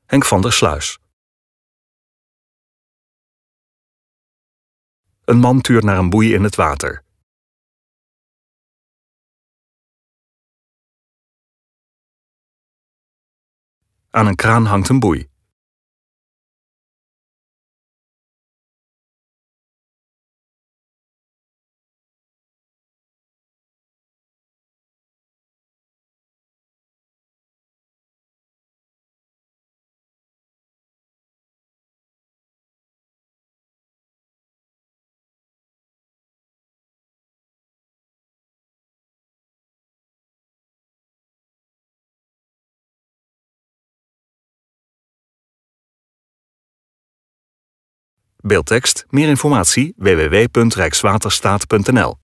Henk van der Sluis. Een man tuurt naar een boei in het water. Aan een kraan hangt een boei. Beeldtekst, meer informatie www.rijkswaterstaat.nl